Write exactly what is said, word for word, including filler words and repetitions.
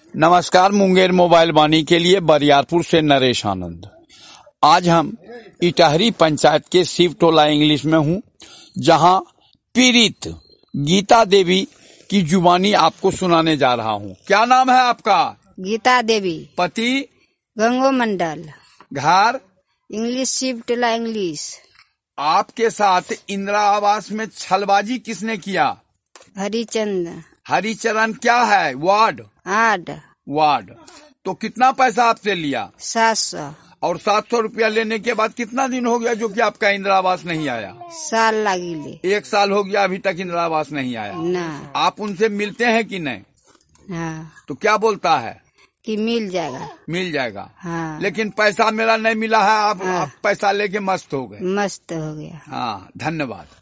नमस्कार, मुंगेर मोबाइल वाणी के लिए बरियारपुर से नरेश आनंद। आज हम इटहरी पंचायत के शिव टोला इंग्लिश में हूँ, जहाँ पीड़ित गीता देवी की जुबानी आपको सुनाने जा रहा हूँ। क्या नाम है आपका? गीता देवी। पति? गंगो मंडल। घर? English Shiv Tola English. आपके साथ इंदिरा आवास में छलबाजी किसने किया? हरिचंद। हरिचरण क्या है? वार्ड? आठ। वार्ड। तो कितना पैसा आपसे लिया? सात सौ। और सात सौ रुपया लेने के बाद कितना दिन हो गया जो कि आपका इंदिरा आवास नहीं आया? साल लगी ले। एक साल हो गया, अभी तक इंदिरा आवास नहीं आया ना। आप उनसे मिलते हैं कि नहीं? हाँ। तो क्या बोलता है? कि मिल जाएगा। मिल जाएगा। हाँ। लेकिन पैसा मेरा नहीं मिला है। आप, हाँ। आप पैसा लेके मस्त हो गए। मस्त हो गया। हाँ, धन्यवाद।